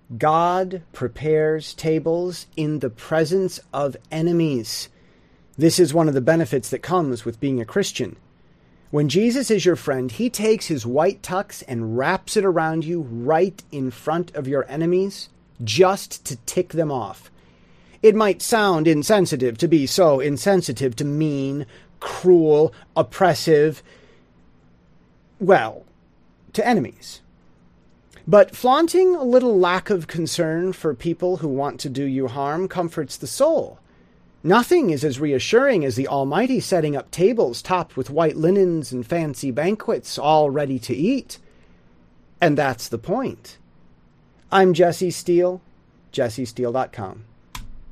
God prepares tables in the presence of enemies. This is one of the benefits that comes with being a Christian. When Jesus is your friend, he takes his white tux and wraps it around you right in front of your enemies, just to tick them off. It might sound insensitive to be so insensitive to mean, cruel, oppressive, well, to enemies. But flaunting a little lack of concern for people who want to do you harm comforts the soul. Nothing is as reassuring as the Almighty setting up tables topped with white linens and fancy banquets, all ready to eat. And that's the point. I'm Jesse Steele, jessesteele.com.